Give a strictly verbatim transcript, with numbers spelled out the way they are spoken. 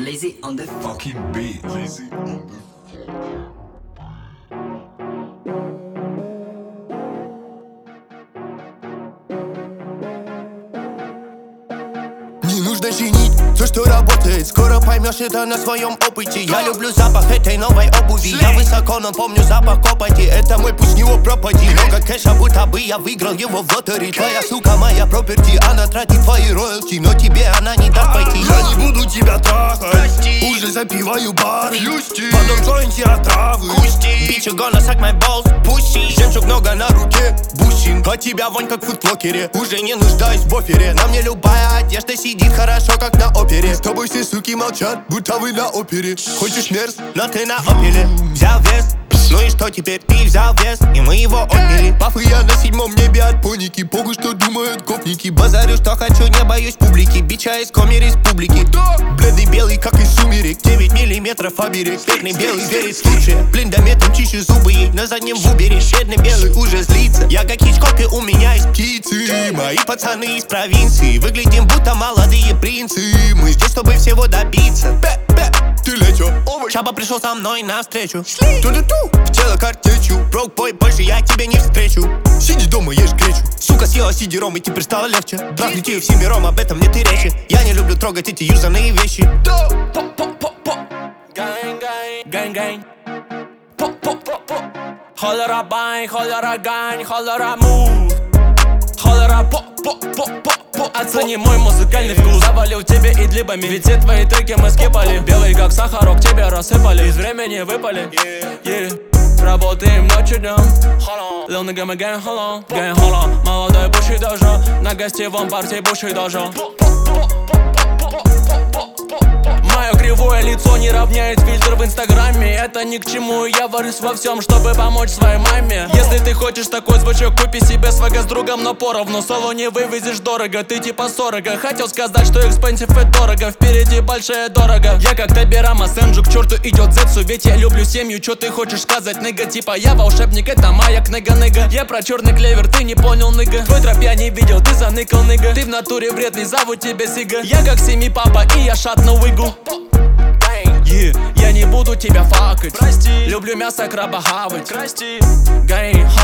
Lazy on the fucking beat. Lazy on the Не нужно чинить то, что работает. Скоро поймешь это на своем опыте. Я люблю запах этой новой обуви. Я высоко, но помню запах копоти. Это мой путь, с него пропади. Много кэша, будто бы я выиграл его в лотерее. Твоя сука моя проперти, она тратит твои роялти, но тебе она не даст пойти. Я не буду тебя трахать, уже запиваю бары. Потом джойнте отравы. Bitch, you gonna suck my balls, pussy. Жемчуг много на руке, бусин. А тебя вонь как в фудблокере. Уже не нуждаюсь в офере. На мне любая одежда сидит хорошо, как на опере. С тобой все суки молчат, будто вы на опере. Хочешь мерз, но ты на опеле. Взял вес, ну и что теперь? Ты взял вес, и мы его отняли. Пафы я на седьмом небе от поники. Похуй, что думают гопники. Базарю, что хочу, не боюсь публики. Бича из коми республики. Бледный белый, как из сумерек. Девять миллиметров оберег. Бедный белый верит в лучшее. Блиндометом чищу зубы ей на заднем в убере. Бедный белый уже злится. Я как Хичкок, и у меня есть птицы. Мои пацаны из провинции. Выглядим будто молодые принцы. Мы здесь, чтобы всего добиться. Бе-бе, ты лечо, овощ. Чаба пришел со мной навстречу. Ту-ту-ту, в тело картечью. Брок бой, больше я тебя не встречу. Сиди дома, ешь гречу. Сука съела сидером, и теперь стало легче. Трахнуть ее всемиром, об этом нет и речи. Я не люблю трогать эти юзанные вещи. Гэнг, гэнг, гэнг. Холера байн, холера гань, холера мув. Холера по-по-по-по-по. Оцени мой музыкальный вкус. Завалил тебе идлибами, ведь все твои треки мы скипали. Белый как сахарок, тебе рассыпали. Из времени выпали, yeah. Работаем ночью днем. Lil nigga мы gang холо, gang холо. Молодой буши дожо, на гостевом парте буши дожо. Мое кривое лицо не равняет фильтр в инстаграме. Это ни к чему, я варюсь во всем, чтобы помочь своей маме. Если ты хочешь такой звучок, купи себе свага с другом, но поровну. Соло не вывезешь дорого, ты типа сорок. Хотел сказать, что экспенсив и дорого, впереди большая дорого. Я как Табирама Сенджу, к черту идет зецу, ведь я люблю семью. Чё ты хочешь сказать, ныга? Типа я волшебник, это моя книга-ныга. Я про черный клевер, ты не понял, ныга. Твой троп я не видел, ты заныкал, ныга. Ты в натуре вредный, зовут тебя Сига. Я как семи папа, и я шат на уигу. Yeah. Я не буду тебя факать, прости. Люблю мясо краба хавать, прости. Гэнг,